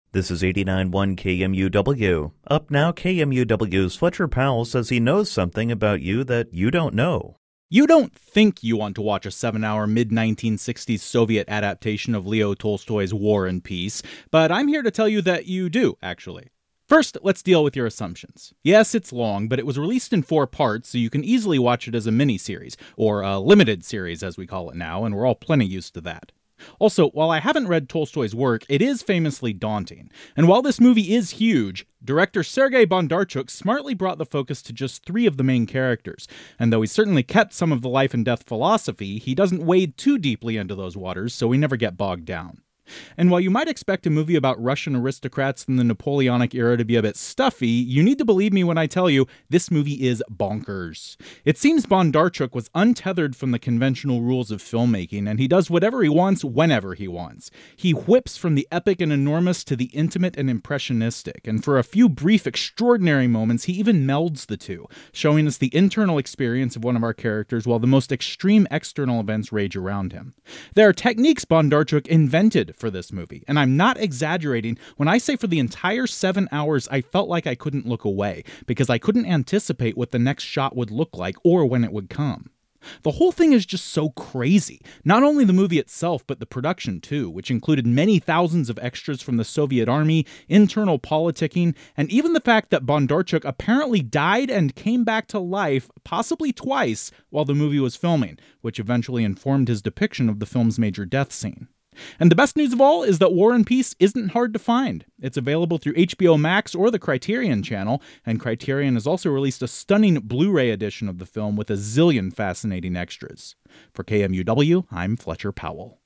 This is 89.1 KMUW. Up now, KMUW's Fletcher Powell says he knows something about you that you don't know. You don't think you want to watch a 7-hour mid-1960s Soviet adaptation of Leo Tolstoy's War and Peace, but I'm here to tell you that you do, actually. First, let's deal with your assumptions. Yes, it's long, but it was released in 4 parts, so you can easily watch it as a miniseries, or a limited series as we call it now, and we're all plenty used to that. Also, while I haven't read Tolstoy's work, it is famously daunting. And while this movie is huge, director Sergei Bondarchuk smartly brought the focus to just 3 of the main characters. And though he certainly kept some of the life and death philosophy, he doesn't wade too deeply into those waters, so we never get bogged down. And while you might expect a movie about Russian aristocrats in the Napoleonic era to be a bit stuffy, you need to believe me when I tell you, this movie is bonkers. It seems Bondarchuk was untethered from the conventional rules of filmmaking, and he does whatever he wants whenever he wants. He whips from the epic and enormous to the intimate and impressionistic, and for a few brief, extraordinary moments, he even melds the two, showing us the internal experience of one of our characters while the most extreme external events rage around him. There are techniques Bondarchuk invented for this movie, and I'm not exaggerating when I say for the entire 7 hours I felt like I couldn't look away, because I couldn't anticipate what the next shot would look like or when it would come. The whole thing is just so crazy. Not only the movie itself, but the production too, which included many thousands of extras from the Soviet army, internal politicking, and even the fact that Bondarchuk apparently died and came back to life, possibly twice, while the movie was filming, which eventually informed his depiction of the film's major death scene. And the best news of all is that War and Peace isn't hard to find. It's available through HBO Max or the Criterion channel, and Criterion has also released a stunning Blu-ray edition of the film with a zillion fascinating extras. For KMUW, I'm Fletcher Powell.